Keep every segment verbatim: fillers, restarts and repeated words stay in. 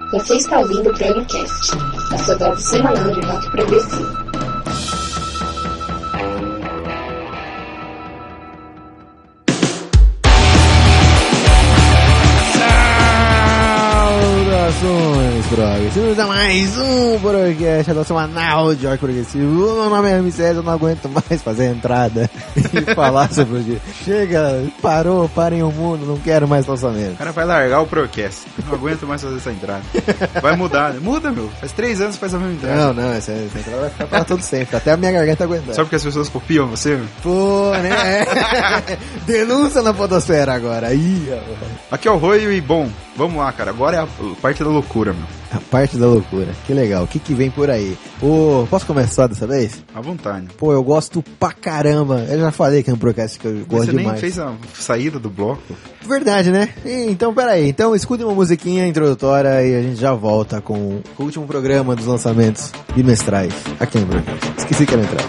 Você está ouvindo o ProgCast, a sua dose semanal de rock progressivo. Saudações, progressivos, a mais um ProgCast, a dose semanal de rock progressivo. Meu nome é M C, eu não aguento mais fazer a entrada e falar sobre o dia. Chega, parou, parem o mundo, não quero mais lançamento. O cara vai largar o Procast. Não aguento mais fazer essa entrada. Vai mudar, né? Muda, meu. Faz três anos que faz a mesma entrada. Não, não, essa, essa entrada vai ficar pra todo sempre. Até a minha garganta aguentar. Só porque as pessoas copiam você, meu? Pô, né? Denúncia na podosfera agora. Ih, aqui é o Roio e, bom, vamos lá, cara. Agora é a parte da loucura, meu. A parte da loucura. Que legal. O que que vem por aí? Ô, posso começar dessa vez? À vontade. Pô, eu gosto pra caramba. Eu já falei que é um podcast que eu gosto você demais. Você nem fez a saída do bloco? Verdade, né? Então, peraí. Então, escutem uma musiquinha introdutória e a gente já volta com o último programa dos lançamentos bimestrais aqui no Brocast. Esqueci que era entrar.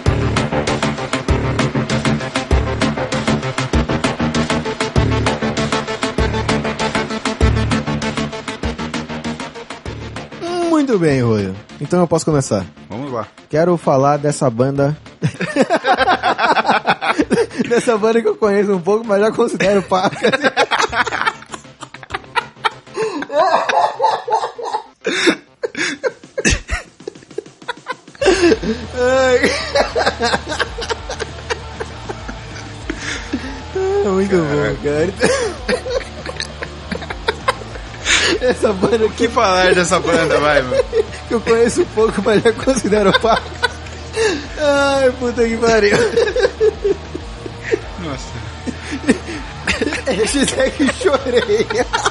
Muito bem, Royo. Então eu posso começar. Vamos lá. Quero falar dessa banda... dessa banda que eu conheço um pouco, mas já considero paca. Muito bom, cara. Essa banda... O que falar dessa banda, vai, mano? Que eu conheço pouco, mas já considero paca. Ai, puta que pariu. Nossa. Hashtag chorei.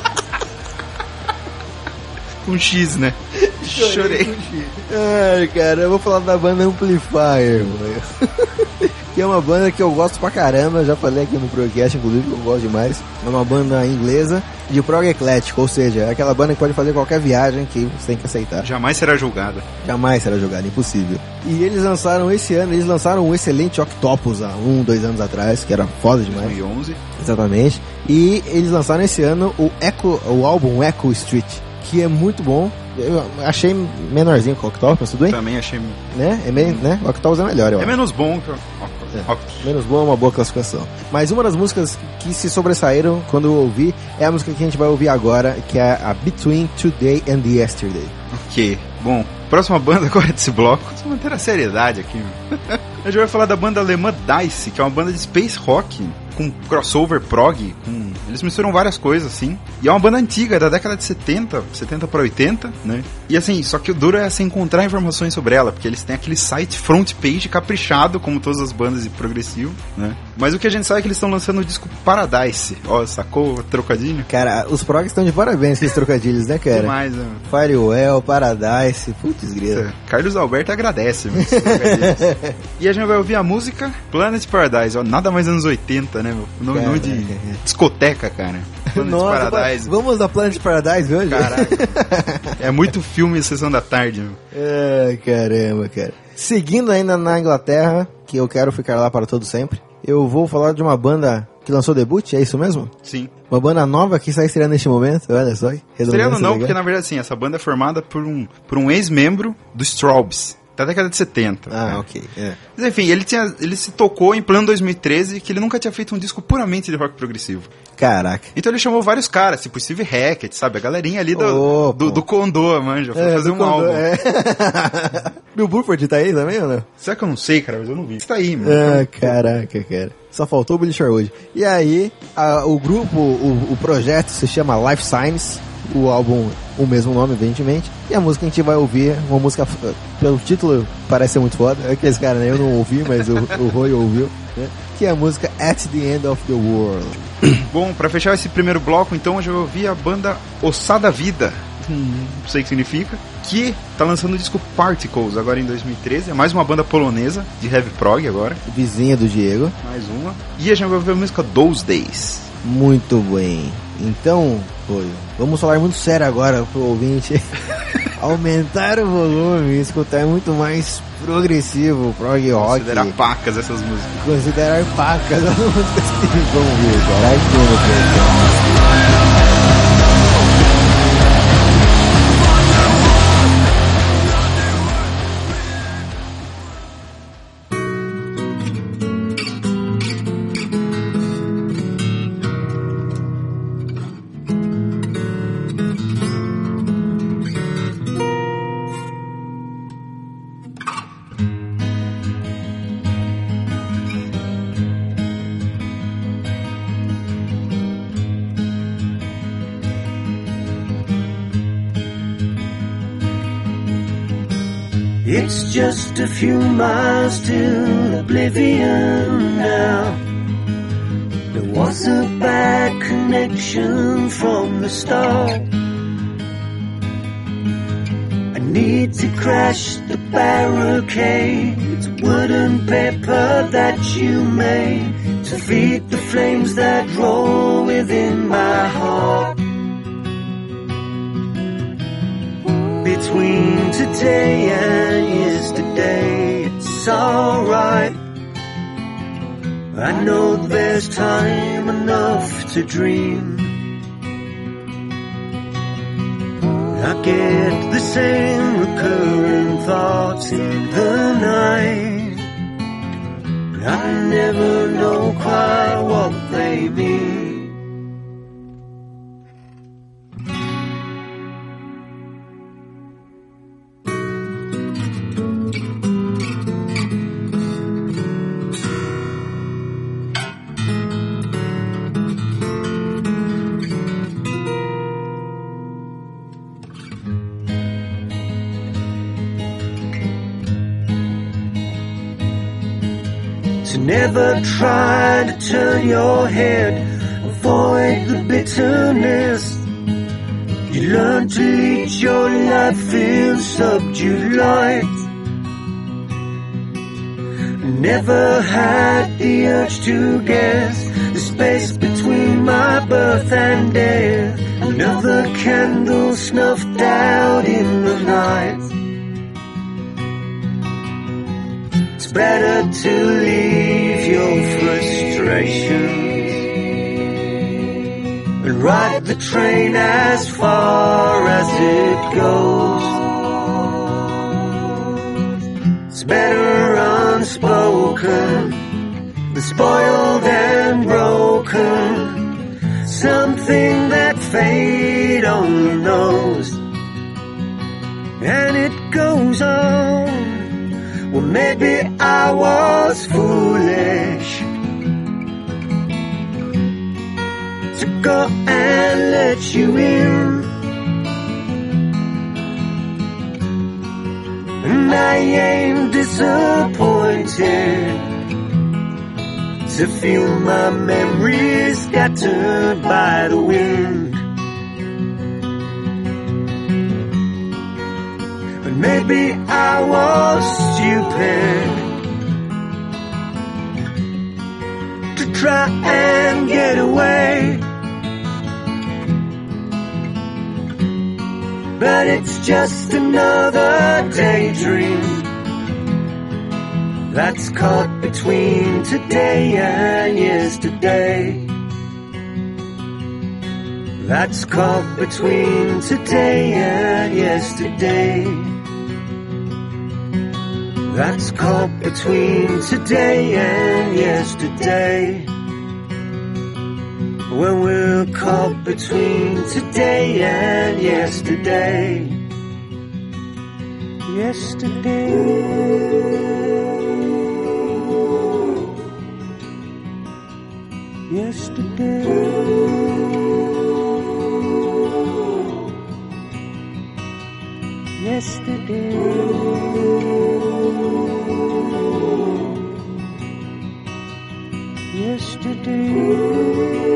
Com X, né? Chorei. Chorei. Com X. Ai, cara, eu vou falar da banda Amplifier, mano. Que é uma banda que eu gosto pra caramba, já falei aqui no Progcast, inclusive, que eu gosto demais. É uma banda inglesa de prog eclético, ou seja, é aquela banda que pode fazer qualquer viagem que você tem que aceitar. Jamais será julgada. Jamais será julgada, impossível. E eles lançaram esse ano, eles lançaram um excelente Octopus há um, dois anos atrás, que era foda demais. dois mil e onze. Exatamente. E eles lançaram esse ano o, Echo, o álbum Echo Street, que é muito bom. Eu achei menorzinho que o Octopus, tudo bem? Também achei... Né? É meio, né? O Octopus é melhor, eu É acho. menos bom que o É, menos boa, uma boa classificação. Mas uma das músicas que se sobressaíram quando eu ouvi é a música que a gente vai ouvir agora, que é a Between Today and Yesterday. Ok, bom, próxima banda agora desse bloco. Vamos manter a seriedade aqui, meu. A gente vai falar da banda alemã Dice, que é uma banda de space rock com crossover prog, com... eles misturam várias coisas assim, e é uma banda antiga, da década de setenta, setenta para oitenta, né? E assim, só que o duro é você encontrar informações sobre ela, porque eles têm aquele site front page caprichado, como todas as bandas de progressivo, né? Mas o que a gente sabe é que eles estão lançando o disco Paradise. Ó, sacou o trocadilho? Cara, os progs estão de parabéns com esses trocadilhos, né, cara? Demais, né? Firewall, Paradise, putz grita. Carlos Alberto agradece, meu, E a gente vai ouvir a música Planet Paradise, ó, nada mais anos oitenta, né, meu? Nome, nome de discoteca, cara. Planet Nossa, Paradise. Vamos da Planet Paradise hoje? Caraca. É muito filme Sessão da Tarde, meu. Ai, caramba, cara. Seguindo ainda na Inglaterra, que eu quero ficar lá para todo sempre, eu vou falar de uma banda que lançou debut, é isso mesmo? Sim. Uma banda nova que está estreando neste momento, olha só. Estreando não, porque na verdade, assim, essa banda é formada por um, por um ex-membro do Strawbs, da década de setenta. Ah, né? ok. É. Mas enfim, ele, tinha, ele se tocou em plano dois mil e treze que ele nunca tinha feito um disco puramente de rock progressivo. Caraca. Então ele chamou vários caras, tipo Steve Hackett, sabe? A galerinha ali do, oh, do, do Condor, manja, pra é, fazer um Condor, álbum. É. Bill Bruford tá aí também ou não? Será que eu não sei, cara? Mas eu não vi. Isso tá aí, mano. Ah, caraca, cara. Só faltou o Billy Sherwood. E aí, a, o grupo, o, o projeto se chama Life Signs. O álbum, o mesmo nome, evidentemente. E a música que a gente vai ouvir, uma música, pelo título, parece ser muito foda. É aqueles caras, né? Eu não ouvi, mas o, o Roy ouviu. Né? Que é a música At the End of the World. Bom, pra fechar esse primeiro bloco, então, eu já ouvi a banda Ossada Vida. Hum, não sei o que significa. Que tá lançando o disco Particles agora em dois mil e treze. É mais uma banda polonesa, de heavy prog agora. Vizinha do Diego. Mais uma. E a gente vai ouvir a música Those Days. Muito bem. Então, Roy, vamos falar muito sério agora pro ouvinte. Aumentar o volume e escutar muito mais progressivo, prog rock. Considerar pacas essas músicas. Considerar pacas as músicas que vão vir, cara. Aqui no It's just a few miles to oblivion now. There was a bad connection from the start. I need to crash the barricades, wood and paper that you made, to feed the flames that roll within my heart. Between today and yesterday, it's alright. I know there's time enough to dream. I get the same recurring thoughts in the night. I never know quite what they mean. So never try to turn your head, avoid the bitterness. You learn to lead your life in subdued light. Never had the urge to guess the space between my birth and death. Another candle snuffed out in the night. It's better to leave your frustrations and ride the train as far as it goes. It's better unspoken than spoiled and broken, something that fate only knows. And it goes on. Well, maybe I was foolish to go and let you in, and I ain't disappointed to feel my memories scattered by the wind. Maybe I was stupid to try and get away, but it's just another daydream that's caught between today and yesterday. That's caught between today and yesterday. That's caught between today and yesterday. When we're caught between today and yesterday. Yesterday. Yesterday. Yesterday. Yesterday.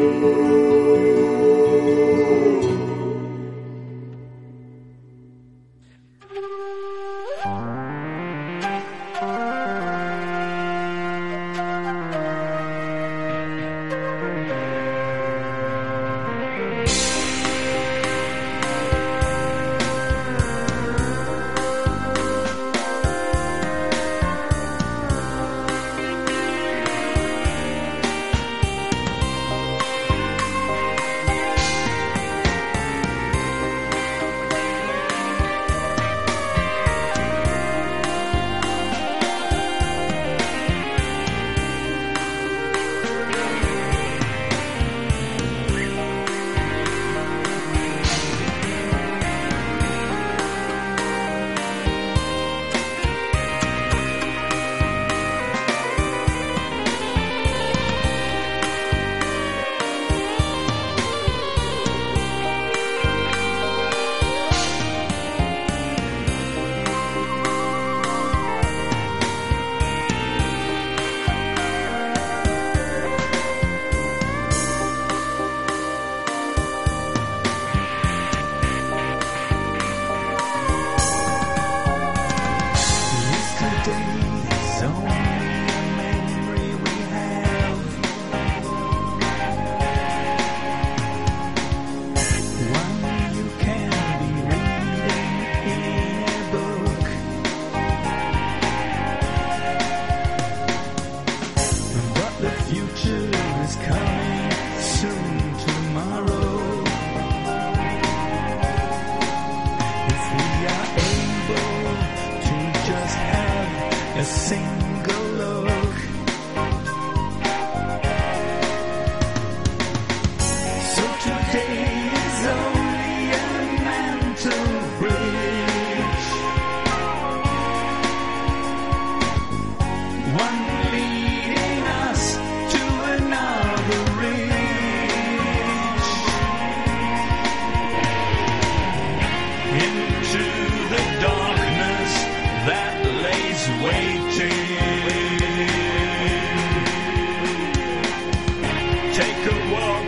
take a walk.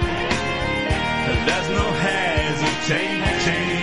There's no hesitating.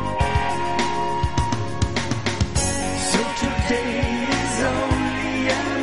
So today is only a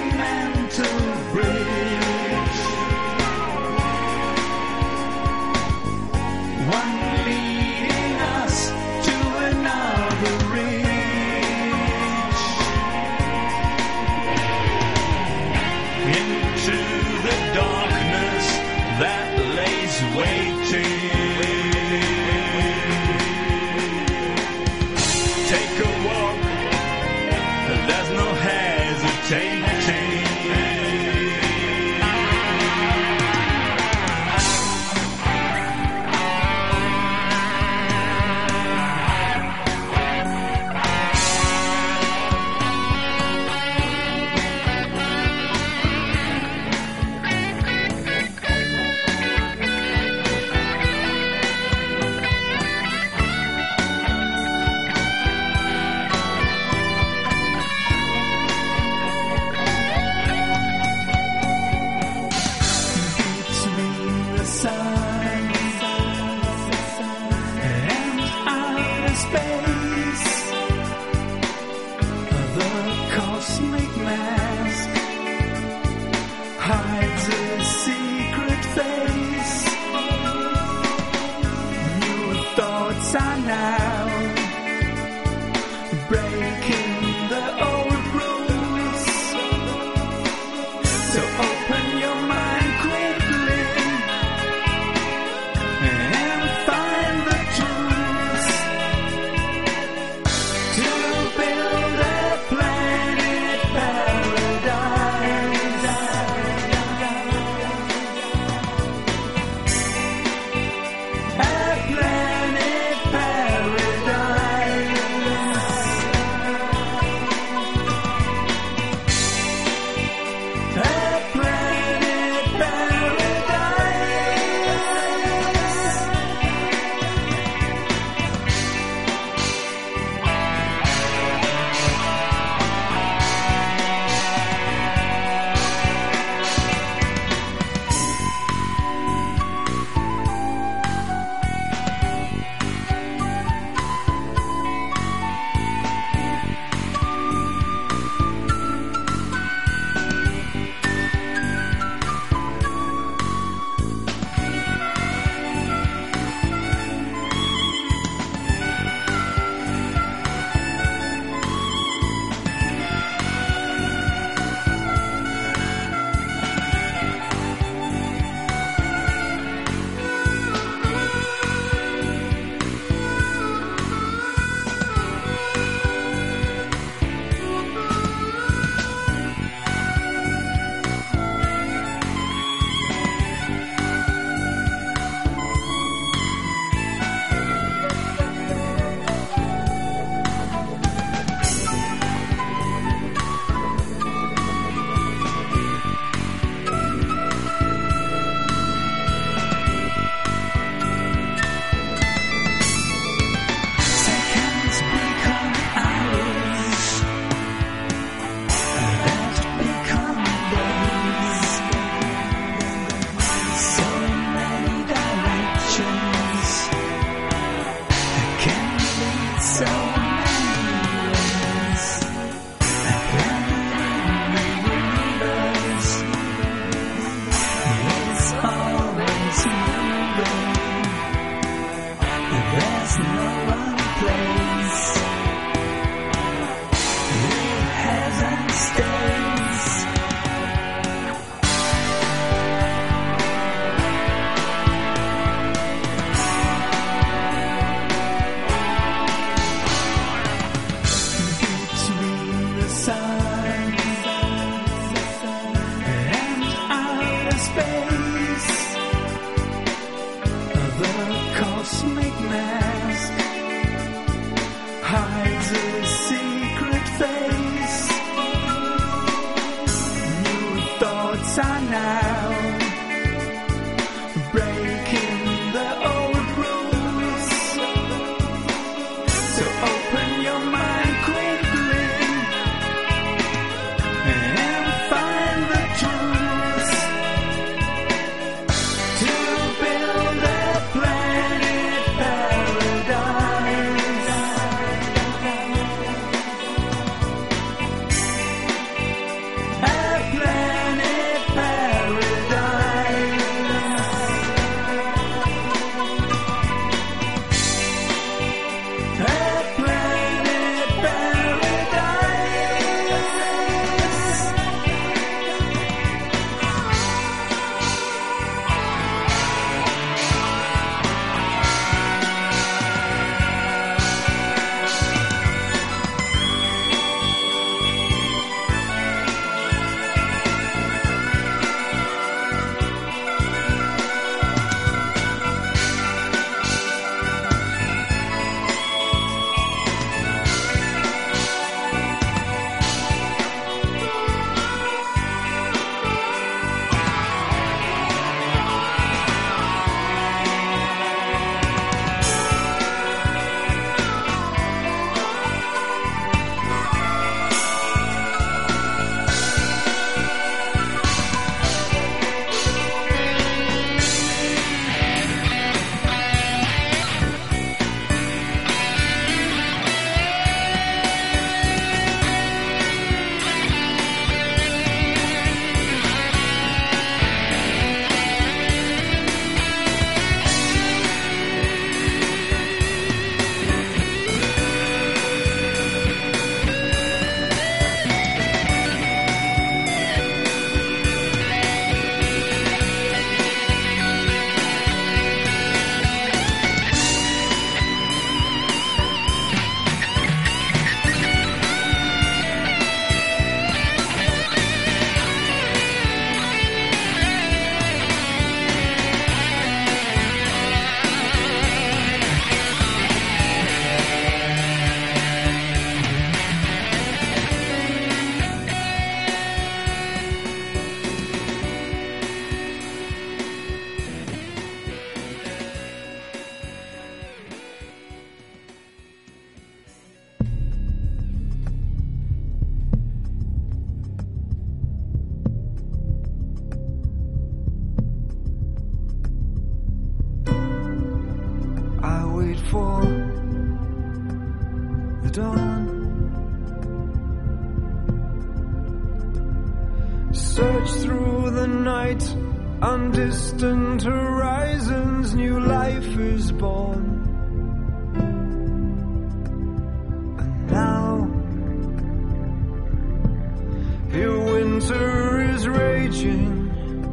Search through the night, on distant horizons, new life is born. And now, here winter is raging,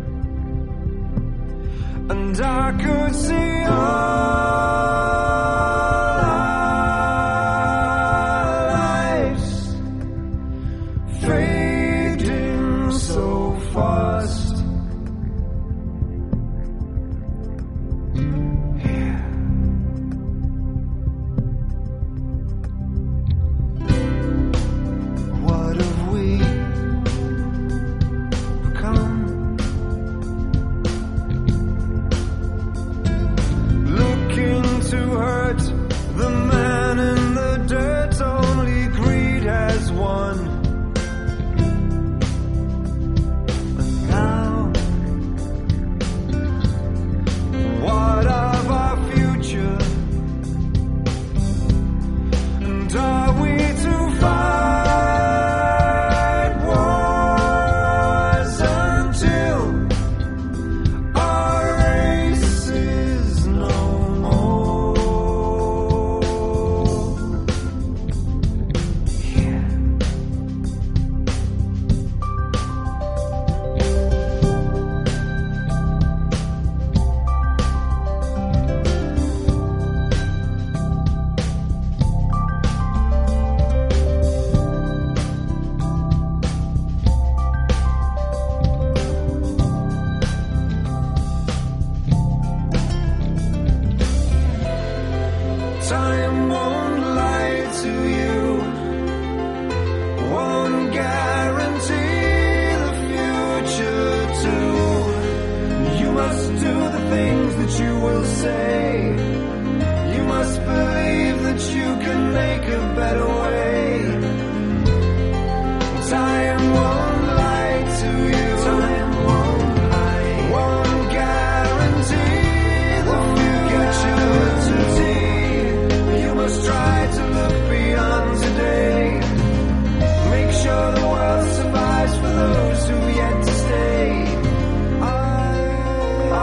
and I could see all our lives fading so fast. Here, what have we become? To hurt the man in the dirt, only greed has won. And now, what of our future? And are we to fight wars until our race is no more? Time won't lie to you, won't guarantee the future too. You must do the things that you will say. You must believe that you can make a better way. Time won't lie to you. Time won't lie. Won't guarantee the future today. You must try to look beyond today. Make sure the world survives for those who've yet to stay. I, I,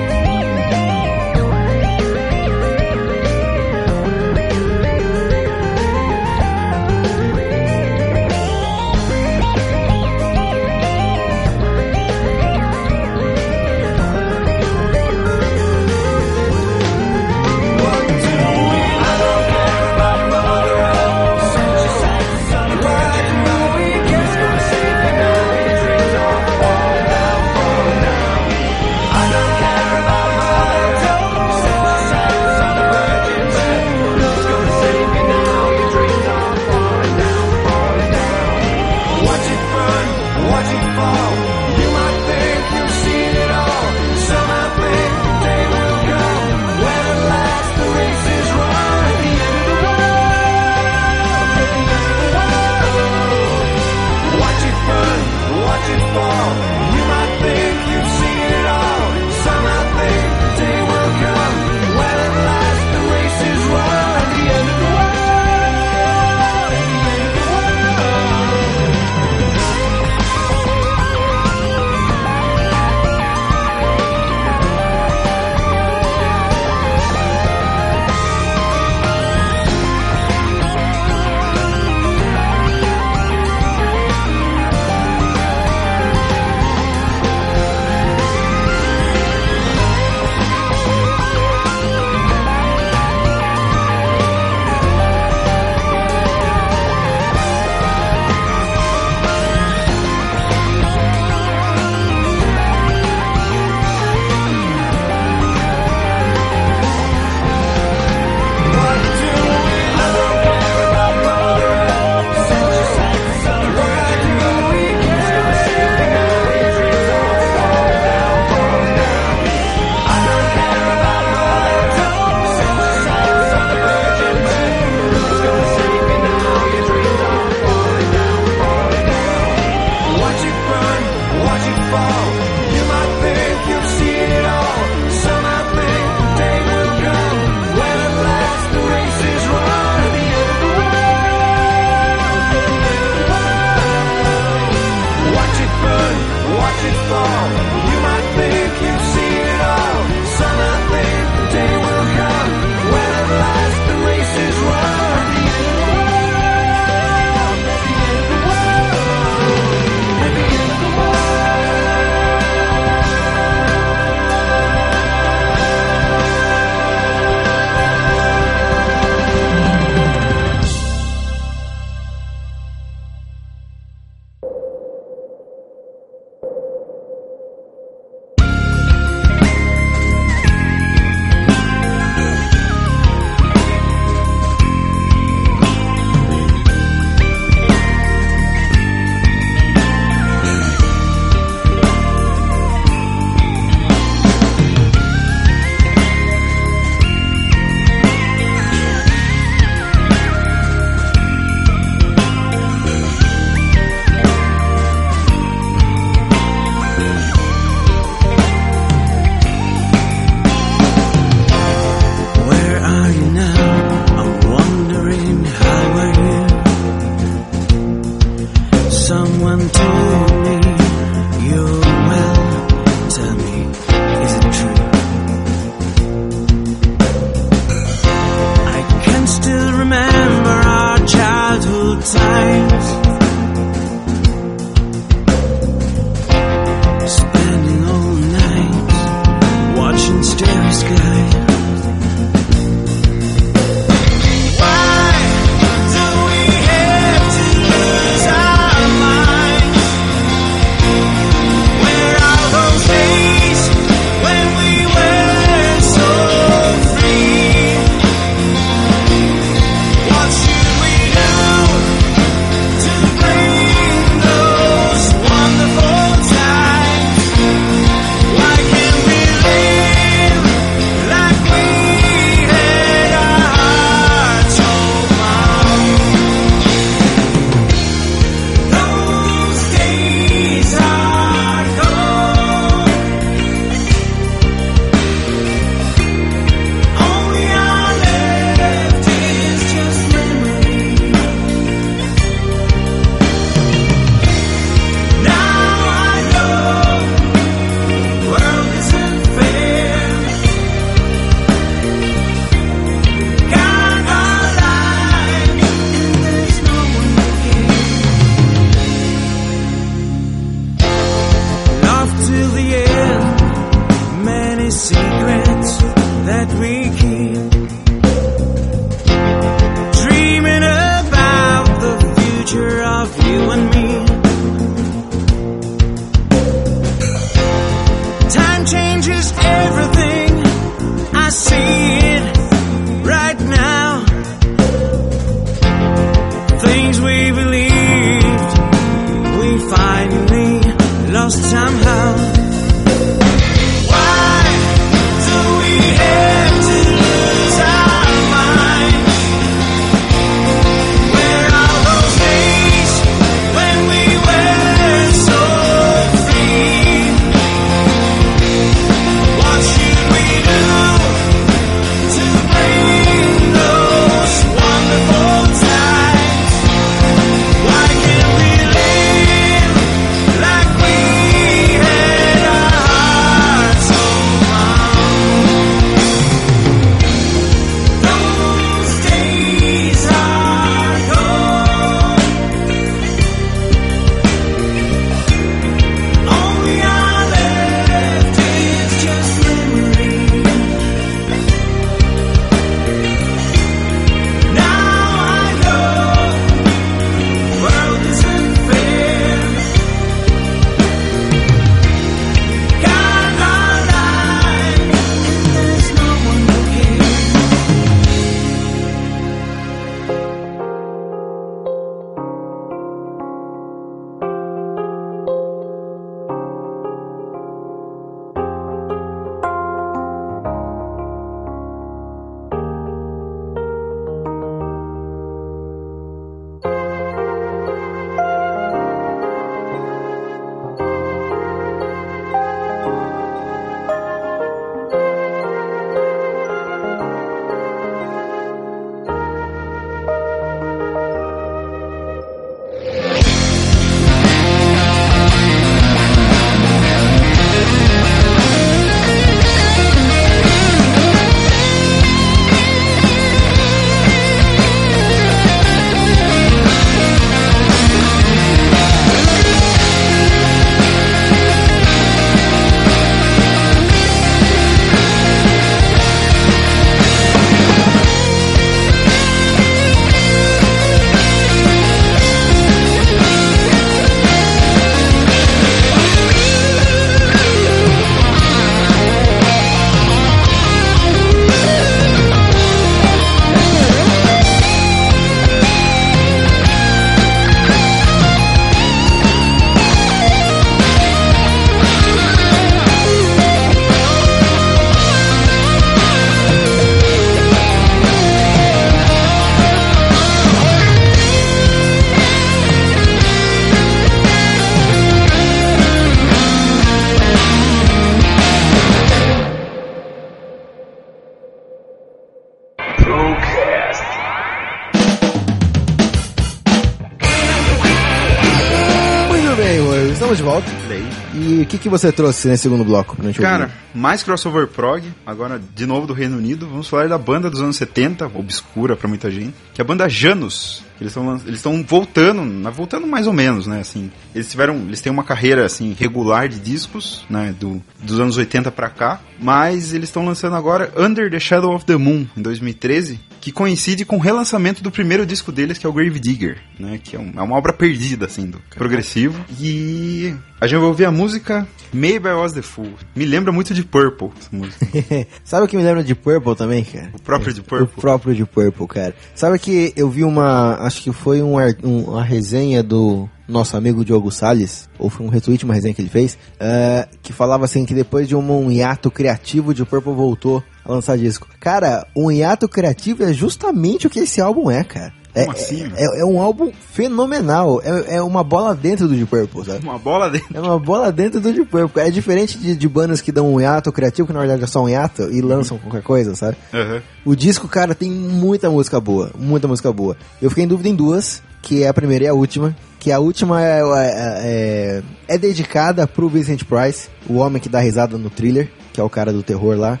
Estamos de volta. Daí. E o que, que você trouxe nesse segundo bloco pra gente Cara, ouvir? mais crossover prog, agora de novo do Reino Unido. Vamos falar da banda dos anos setenta, obscura pra muita gente, que é a banda Janus. Eles estão eles estão voltando, voltando mais ou menos, né, assim. Eles tiveram, eles têm uma carreira assim regular de discos, né, do, dos anos oitenta pra cá, mas eles estão lançando agora Under the Shadow of the Moon em dois mil e treze, que coincide com o relançamento do primeiro disco deles, que é o Grave Digger, né, que é, um, é uma obra perdida assim do progressivo. E a gente vai ouvir a música Maybe I Was the Fool. Me lembra muito de Purple, essa música. Sabe o que me lembra de Purple também, cara? O próprio de Purple? O próprio de Purple, cara. Sabe que eu vi uma, acho que foi um, um, uma resenha do nosso amigo Diogo Salles, ou foi um retweet, uma resenha que ele fez, uh, que falava assim que depois de um, um hiato criativo, de Purple voltou a lançar disco. Cara, um hiato criativo é justamente o que esse álbum é, cara. É, Como assim? É, é um álbum fenomenal. É, é uma bola dentro do Deep Purple, sabe? Uma bola dentro. É uma bola dentro do Deep Purple. É diferente de, de bandas que dão um hiato criativo, que na verdade é só um hiato, e lançam uhum. qualquer coisa, sabe? Uhum. O disco, cara, tem muita música boa. Muita música boa. Eu fiquei em dúvida em duas, que é a primeira e a última. Que a última é, é, é, é dedicada pro Vincent Price, o homem que dá risada no Thriller, que é o cara do terror lá.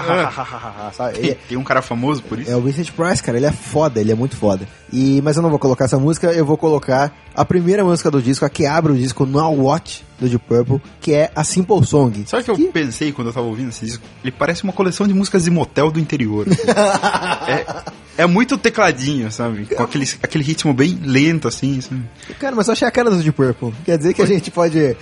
Sabe? Tem, tem um cara famoso por isso? É o Vincent Price, cara, ele é foda, ele é muito foda. E, mas eu não vou colocar essa música, eu vou colocar a primeira música do disco, a que abre o disco Now What, do Deep Purple, que é a Simple Song. Sabe o que, que eu pensei quando eu tava ouvindo esse disco? Ele parece uma coleção de músicas de motel do interior. Assim. é, é muito tecladinho, sabe? Com aquele, aquele ritmo bem lento, assim, sabe? Cara, mas eu achei a cara do Deep Purple. Quer dizer que a gente pode... É,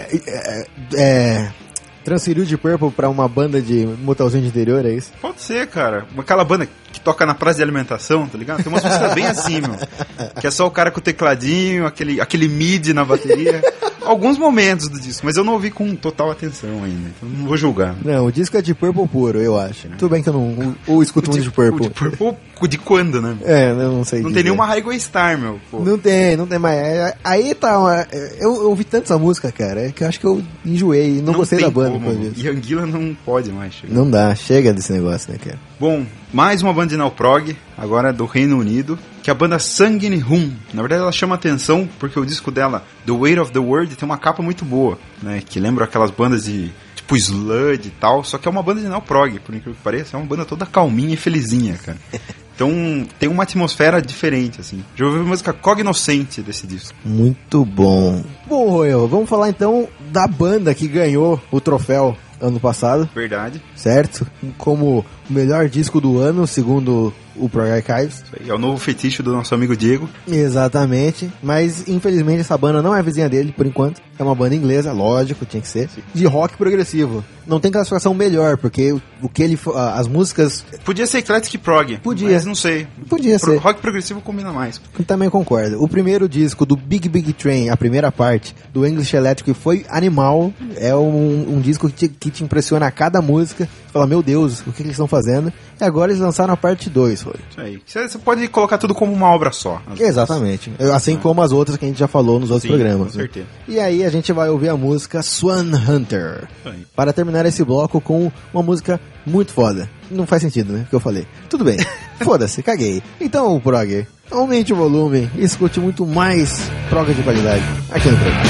é, é, transferir o Deep Purple pra uma banda de motelzinho de interior, é isso? Pode ser, cara. Aquela banda que toca na praça de alimentação, tá ligado? Tem umas músicas bem assim, meu. Que é só o cara com o tecladinho, aquele, aquele mid na bateria. Alguns momentos do disco, mas eu não ouvi com total atenção ainda, então não vou julgar. Não, o disco é de Purple puro, eu acho. Tudo bem que eu não ou escuto muito de Purple. De Purple de quando, né? É, eu não sei Não dizer. tem nenhuma Highway Star, meu. Pô. Não tem, não tem mais. Aí tá, uma, eu, eu ouvi tanto essa música, cara, é que eu acho que eu enjoei e não, não gostei da banda. E Anguila não pode mais chegar. Não dá, chega desse negócio, né, cara? Bom, mais uma banda de Neoprog, agora do Reino Unido, que é a banda Sanguine Hum. Na verdade ela chama atenção porque o disco dela, The Weight of the World, tem uma capa muito boa, né? Que lembra aquelas bandas de tipo Sludge e tal, só que é uma banda de Neoprog, por incrível que pareça, é uma banda toda calminha e felizinha, cara. Então tem uma atmosfera diferente, assim. Já ouvi a música Cognoscente desse disco. Muito bom. Bom, Royal, vamos falar então da banda que ganhou o troféu ano passado. Verdade. Certo? Como o melhor disco do ano, segundo o Prog Archives. Isso aí, é o novo fetiche do nosso amigo Diego. Exatamente. Mas, infelizmente, essa banda não é vizinha dele, por enquanto. É uma banda inglesa, lógico, tinha que ser. Sim. De rock progressivo. Não tem classificação melhor, porque o, o que ele... As músicas... Podia ser Eclectic Prog. Podia. Mas não sei. Podia Pro, ser. Rock progressivo combina mais. Eu também concordo. O primeiro disco do Big Big Train, a primeira parte, do English Electric, foi animal. É um, um disco que te, que te impressiona a cada música. Você fala, meu Deus, o que, que eles estão fazendo? E agora eles lançaram a parte dois, foi. Isso aí. Você pode colocar tudo como uma obra só. Exatamente. Vezes. Assim ah. como as outras que a gente já falou nos outros Sim, programas. Com certeza. Né? E aí a gente vai ouvir a música Swan Hunter. Aí. Para terminar esse bloco com uma música muito foda. Não faz sentido, né? O que eu falei. Tudo bem. Foda-se, caguei. Então, Prog, aumente o volume e escute muito mais prog de qualidade aqui no Prog.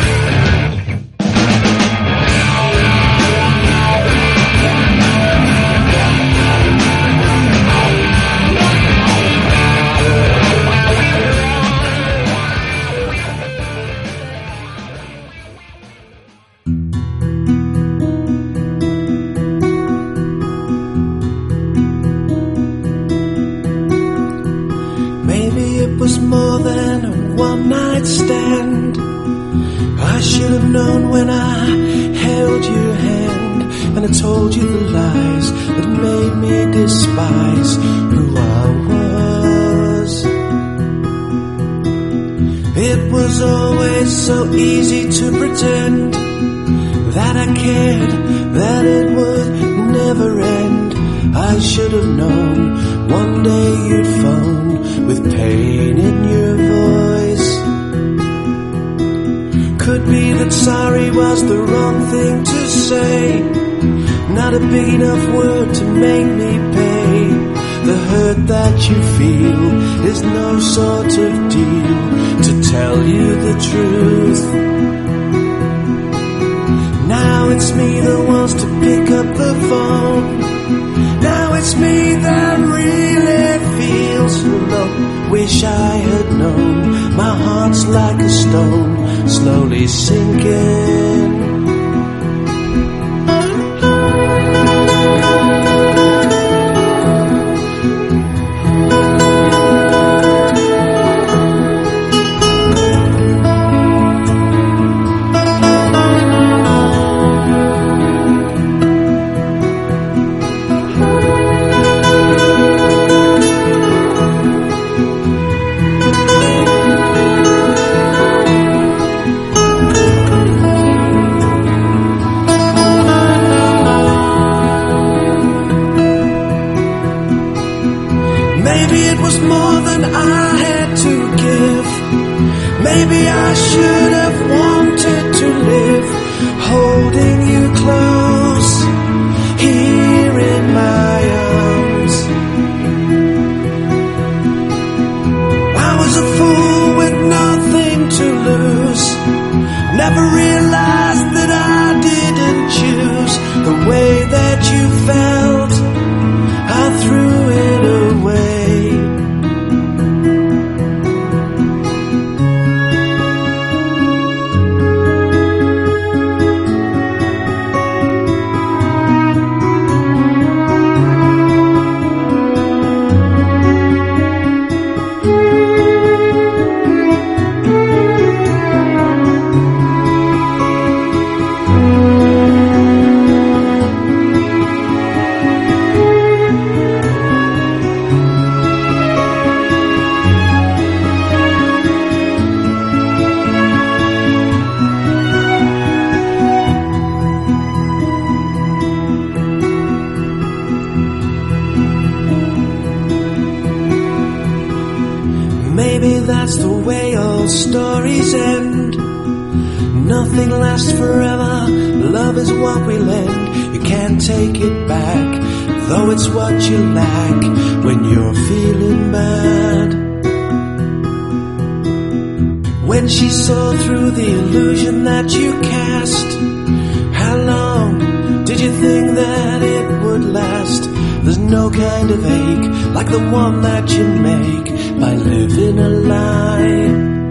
Was more than a one-night stand. I should have known when I held your hand, and I told you the lies that made me despise who I was. It was always so easy to pretend that I cared, that it would never end. I should have known one day you'd phone with pain in your voice. Could be that sorry was the wrong thing to say, not a big enough word to make me pay. The hurt that you feel is no sort of deal to tell you the truth. Now it's me that wants to pick up the phone. Now it's me that really feels alone. Wish I had known. My heart's like a stone, slowly sinking. Maybe I should have wanted to live, holding you close, here in my arms. I was a fool with nothing to lose, never realized that I didn't choose the way that you felt. I threw it away. That's the way all stories end. Nothing lasts forever. Love is what we lend. You can't take it back, though it's what you lack when you're feeling bad. When she saw through the illusion that you cast, how long did you think that it would last? There's no kind of ache like the one that you make by living a lie.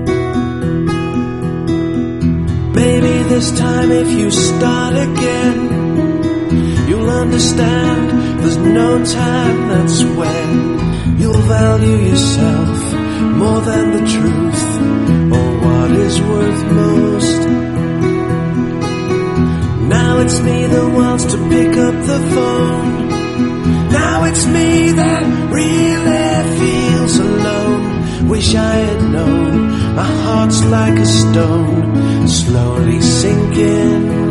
Maybe this time if you start again, you'll understand there's no time, that's when you'll value yourself more than the truth or what is worth most. Now it's me that wants to pick up the phone. Now it's me that really feels alone. Wish I had known. My heart's like a stone, slowly sinking.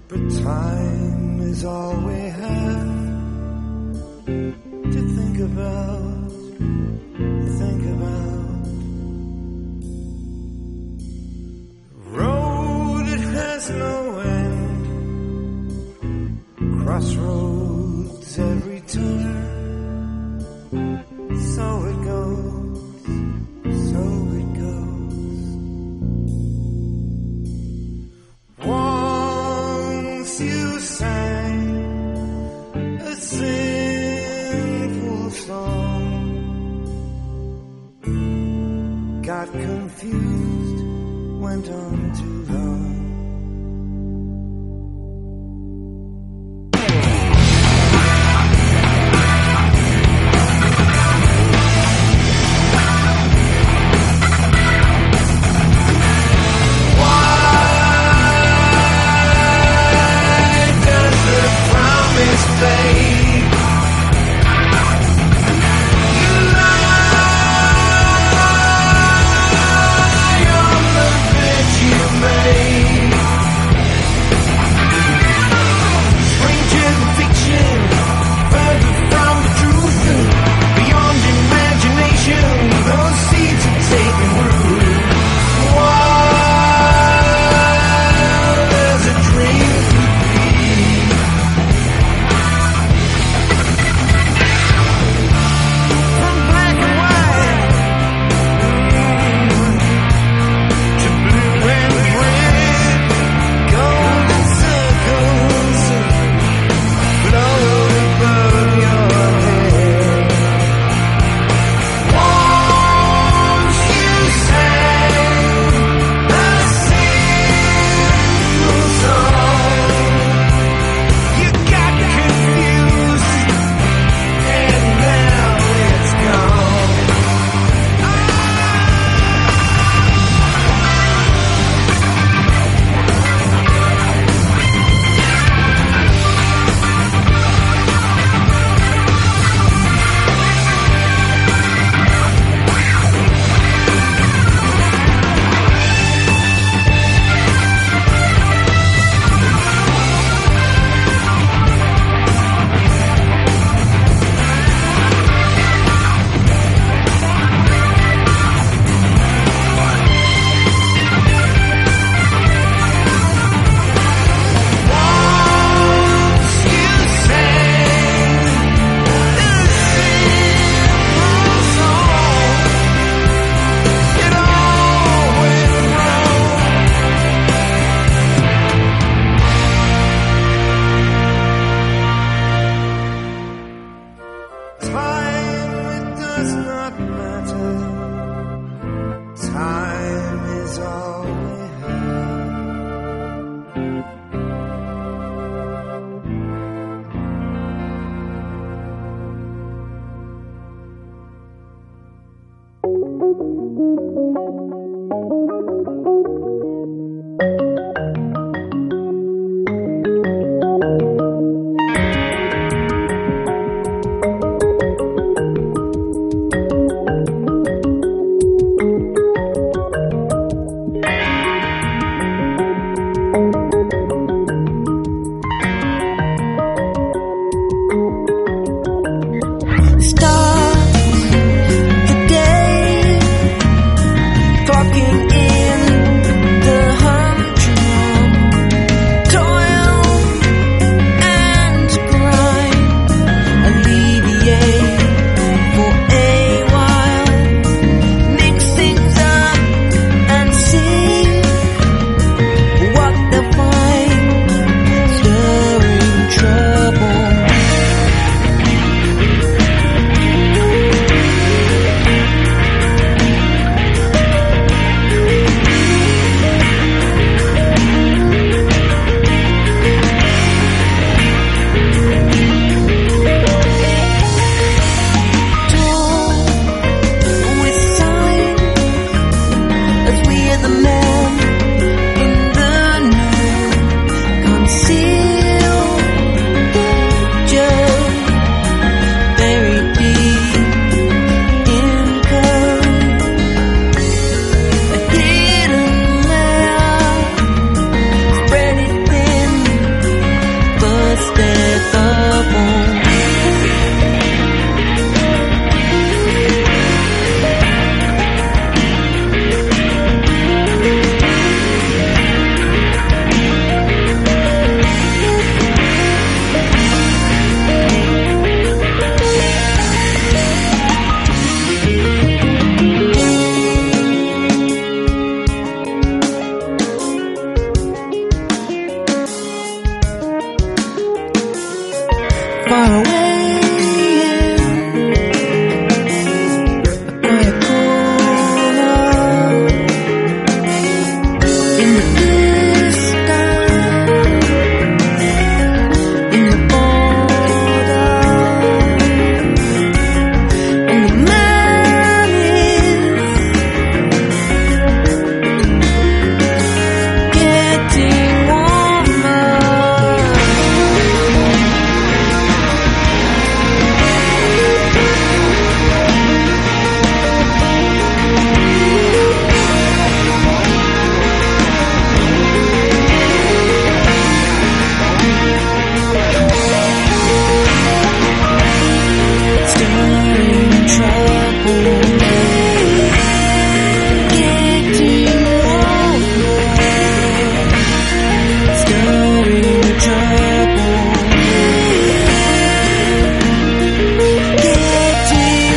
but time is all we have to think about, think about. Road, it has no end, crossroads every turn. So it goes, so it goes. Once you sang a sinful song, got confused, went on too long. You far away in a quiet corner in the distance, in the border, and the man is getting warmer. Stirring trouble, getting warmer. Stirring trouble, getting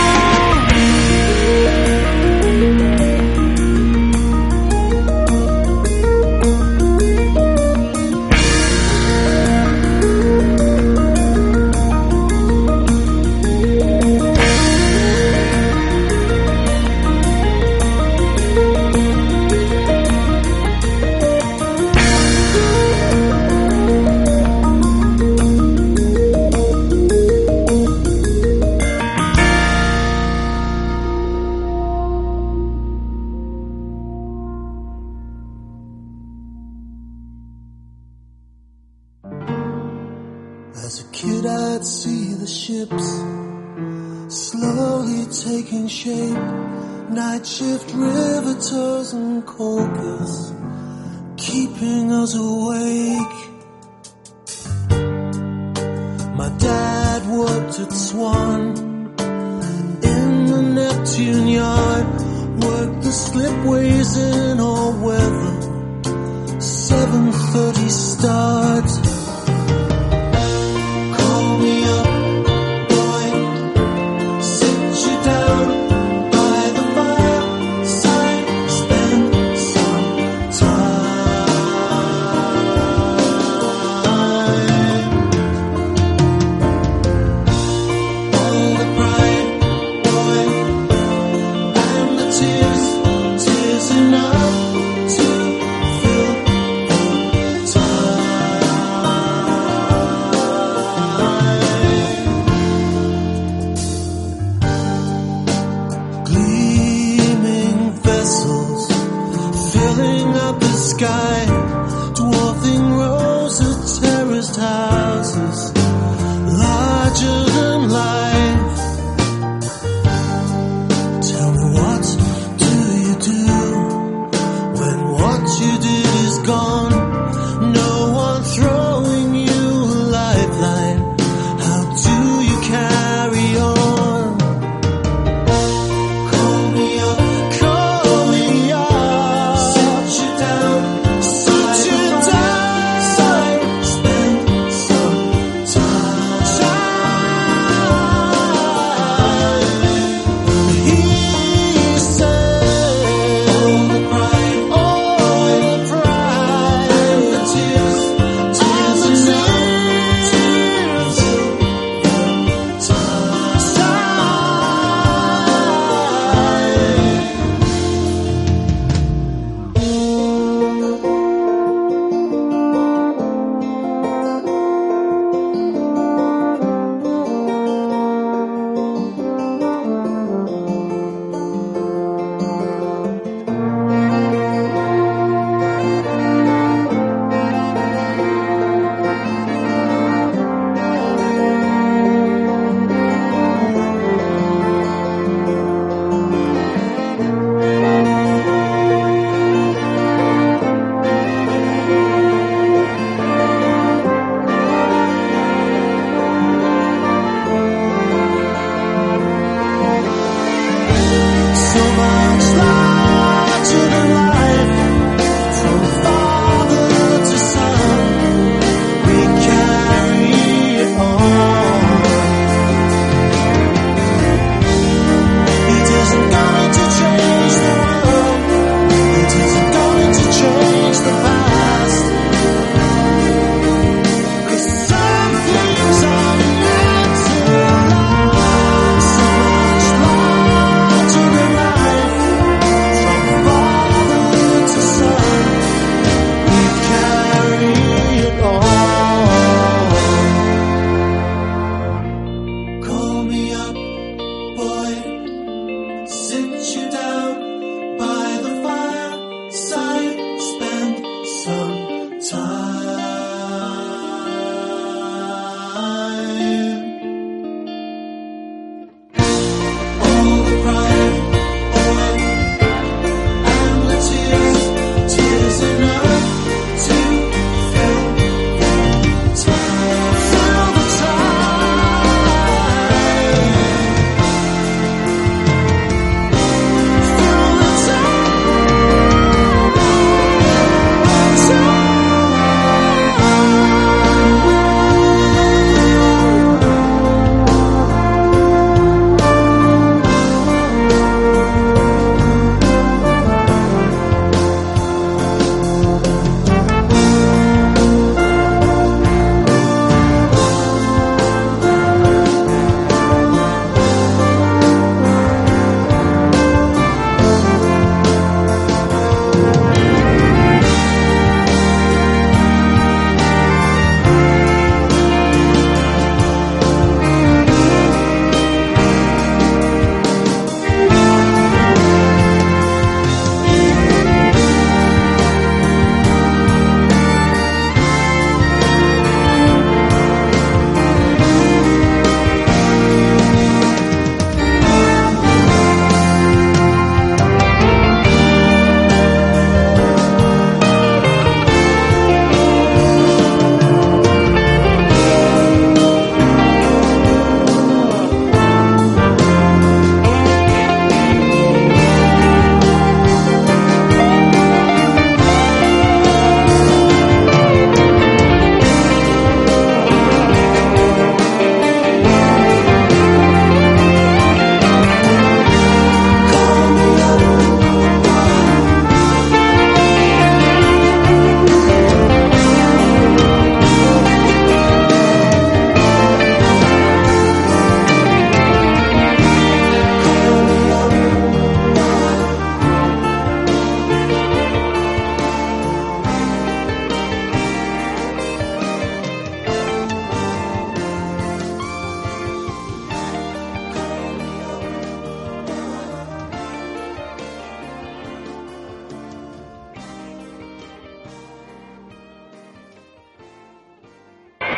As a kid I'd see the ships slowly taking shape, night shift riveters and caulkers keeping us awake. My dad worked at Swan in the Neptune yard, worked the slipways in all weather, seven thirty start. Call me up, boy, sit you down by the fireside, spend some time. All the pride, boy, and the tears, tears enough to fill the time.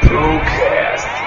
Procast.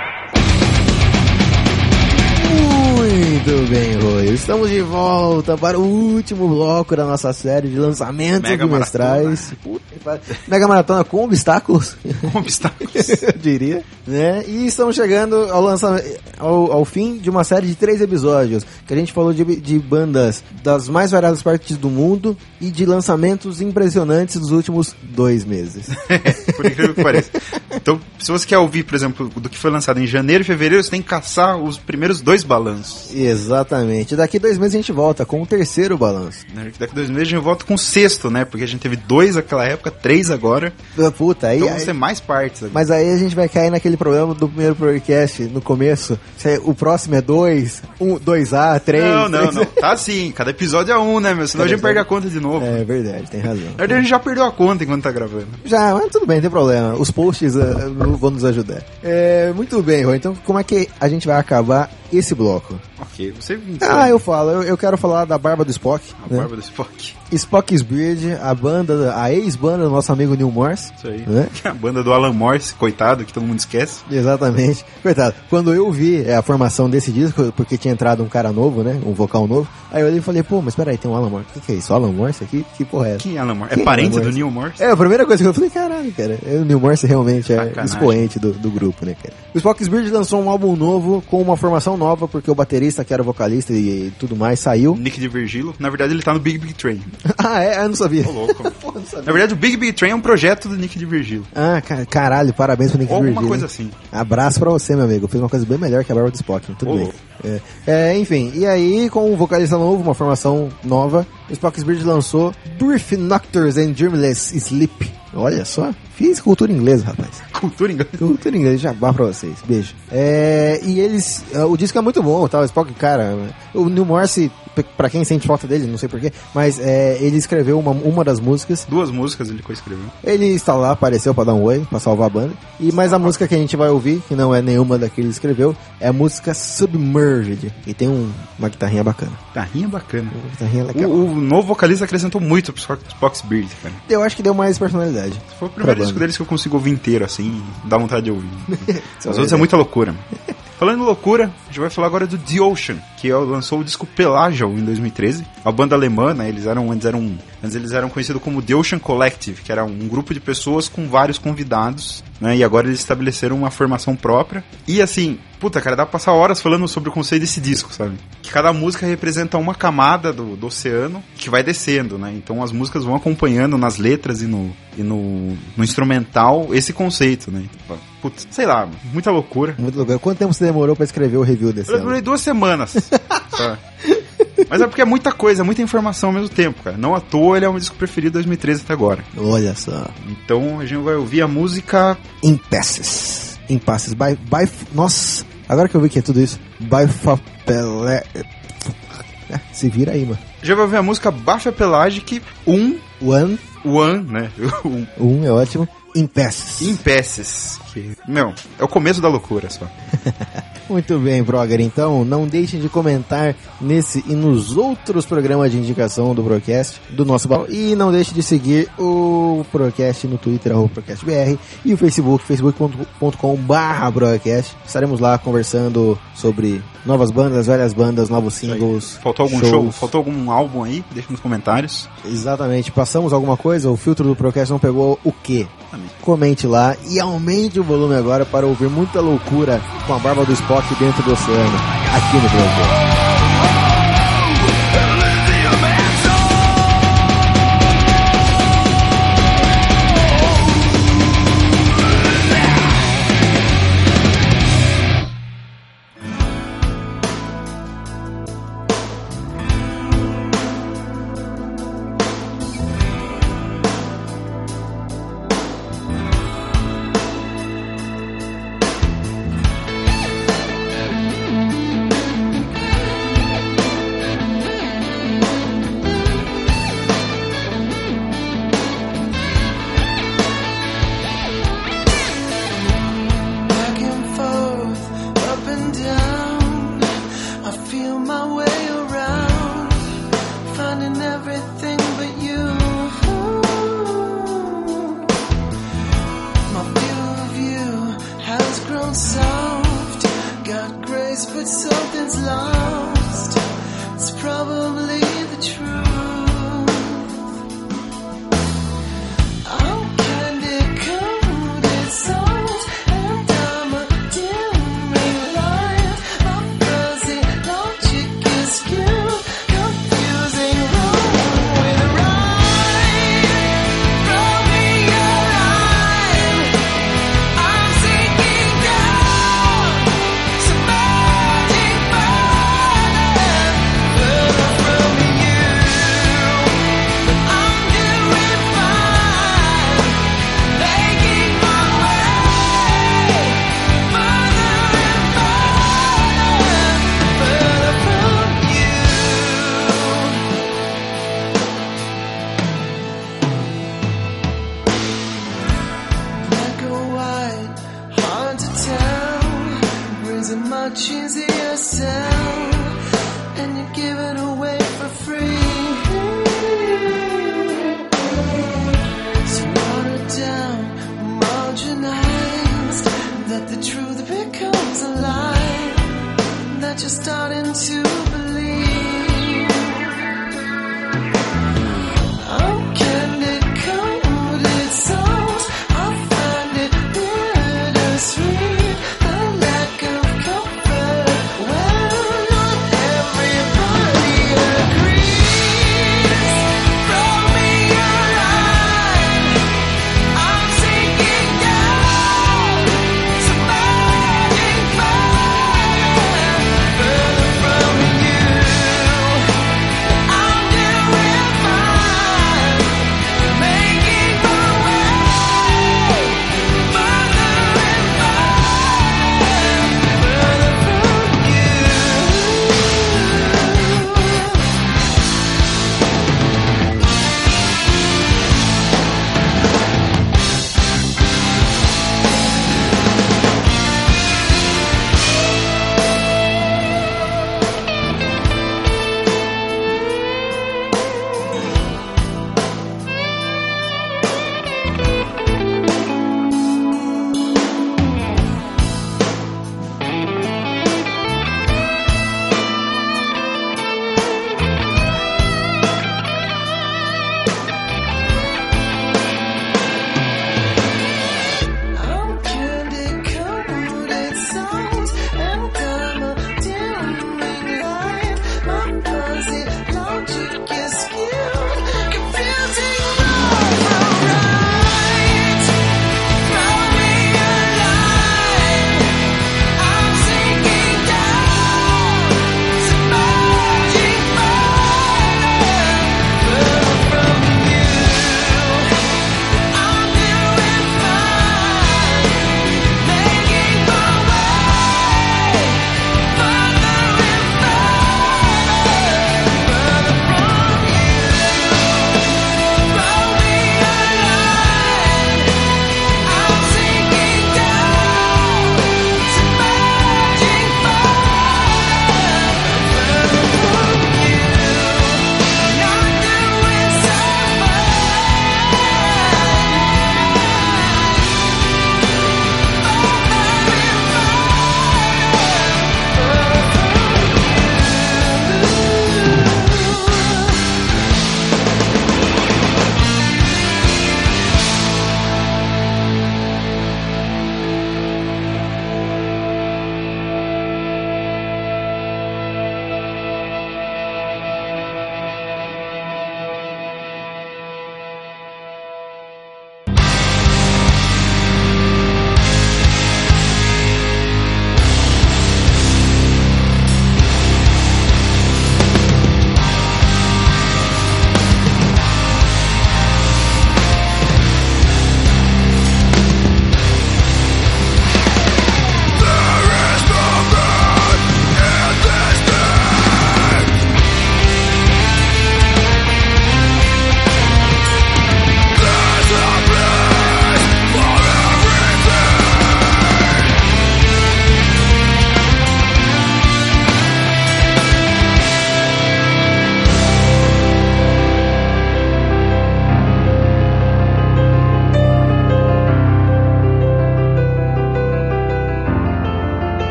Muito bem, Rui. Estamos de volta para o último bloco da nossa série de lançamentos Mega bimestrais. Puta que pariu. Mega maratona com obstáculos. Com obstáculos. Eu diria, né? E estamos chegando ao, lançamento, ao, ao fim de uma série de três episódios, que a gente falou de, de bandas das mais variadas partes do mundo e de lançamentos impressionantes dos últimos dois meses. Por incrível que pareça. Então, se você quer ouvir, por exemplo, do que foi lançado em janeiro e fevereiro, você tem que caçar os primeiros dois balanços. Exatamente. Daqui dois meses a gente volta com o terceiro balanço. Daqui dois meses a gente volta com o sexto, né? Porque a gente teve dois naquela época, três agora. Puta, aí... Então vão aí... ser mais partes. Aqui. Mas aí a gente vai cair naquele problema do primeiro podcast no começo. Se o próximo é dois, um, dois A, três... Não, não, não. Tá assim, cada episódio é um, né, meu? Senão Cada a gente episódio... perde a conta de novo. É verdade, tem razão. Na verdade, a gente já perdeu a conta enquanto tá gravando. Já, mas tudo bem, não tem problema. Os posts uh, vão nos ajudar. É, muito bem, Rô. Então, como é que a gente vai acabar esse bloco? Ok, você... Ah, eu falo. Eu, eu quero falar da Barba do Spock. A né? barba do Spock. Spock's Beard, a banda, a ex-banda do nosso amigo Neil Morse. Isso aí. Né? A banda do Alan Morse, coitado, que todo mundo esquece. Exatamente. Coitado. Quando eu vi é, a formação desse disco, porque tinha entrado um cara novo, né? Um vocal novo. Aí eu olhei e falei, pô, mas peraí, tem um Alan Morse. O que, que é isso? Alan Morse aqui? Que porra é essa? Quem é Alan Morse? Quem É parente é Alan do Morse? Neil Morse? É, a primeira coisa que eu falei, caralho, cara. O Neil Morse realmente é Sacanagem. expoente do, do grupo, né, cara? O Spock's Beard lançou um álbum novo com uma formação nova, porque o baterista, que era o vocalista e tudo mais, saiu. Nick de Virgilo. Na verdade, ele tá no Big Big Train. Ah, é? Eu não sabia. Ô, louco. Pô, não sabia. Na verdade, o Big Big Train é um projeto do Nick de Virgilo. Ah, ca- caralho, parabéns pro Nick Ou Virgílio. alguma coisa assim. Abraço pra você, meu amigo. Fez uma coisa bem melhor que a Barba do Spock. Tudo Ô, bem. louco. É, é, enfim, e aí, com um vocalista novo, uma formação nova, o Spock's Beard lançou Brief Nocturnes and Dreamless Sleep. Olha só, fiz cultura inglesa, rapaz. Cultura inglesa. Cultura inglesa, jabá pra vocês. Beijo. É, e eles... O disco é muito bom, tá? O Spock, cara... O Neil Morse, pra quem sente falta dele, não sei porquê, mas é, ele escreveu uma, uma das músicas. Duas músicas ele coescreveu. Ele está lá, apareceu pra dar um oi, pra salvar a banda. E, mas a música que a gente vai ouvir, que não é nenhuma da que ele escreveu, é a música Submerged. E tem um, uma guitarrinha bacana. Guitarrinha bacana. Uma guitarrinha legal. O, o novo vocalista acrescentou muito pro Spock- Spock's Beard, cara. Eu acho que deu mais personalidade. Foi o primeiro Pra disco banda. deles que eu consigo ouvir inteiro, assim, e dá vontade de ouvir. Os Só outros é. é muita loucura. Falando em loucura, a gente vai falar agora do The Ocean, que lançou o disco Pelagial em dois mil e treze. A banda alemã, né, eles eram, antes eram, antes eles eram conhecidos como The Ocean Collective, que era um grupo de pessoas com vários convidados, né, e agora eles estabeleceram uma formação própria. E assim, puta, cara, dá pra passar horas falando sobre o conceito desse disco, sabe? Que cada música representa uma camada do, do oceano que vai descendo, né? Então as músicas vão acompanhando nas letras e no, e no, no instrumental esse conceito, né? Então, putz, sei lá, muita loucura. Muito legal. Quanto tempo você demorou pra escrever o review desse Eu álbum? demorei duas semanas. Tá? Mas é porque é muita coisa, muita informação ao mesmo tempo, cara. Não à toa ele é o meu disco preferido de dois mil e treze até agora. Olha só. Então a gente vai ouvir a música... Impasses. Impasses. By, by, nossa, agora que eu vi que é tudo isso. Bifapele... Ah, se vira aí, mano. Já vai ouvir a música Baixa Pelagic um, One, One, né? Um, um é ótimo. Impasses. Impasses. Que, meu, é o começo da loucura só. Muito bem, Broger. Então, não deixem de comentar nesse e nos outros programas de indicação do Procast, do nosso balão. E não deixe de seguir o Procast no Twitter, arroba ProcastBR, e o Facebook, facebook ponto com barra Procast. Estaremos lá conversando sobre novas bandas, velhas bandas, novos singles. Faltou algum shows. show? Faltou algum álbum aí? Deixa nos comentários. Exatamente. Passamos alguma coisa? O filtro do Procast não pegou o quê? Comente lá e aumente o volume agora para ouvir muita loucura com a barba do Spock dentro do oceano, aqui no Brasil. soft. Got grace, but something's lost. It's probably the truth. I'm kinda coded salt, and I'm a dimming light. My fuzzy logic is skewed, confusing wrong with right. Throw me a line. I'm sinking down, submerging further, further from you. But I'm doing fine, making my way further and further, further from you. Black or white, hard to tell. Brings a much easier sound, and you give it away for free. So watered down, marginalized, that the truth becomes a lie that you're starting to believe.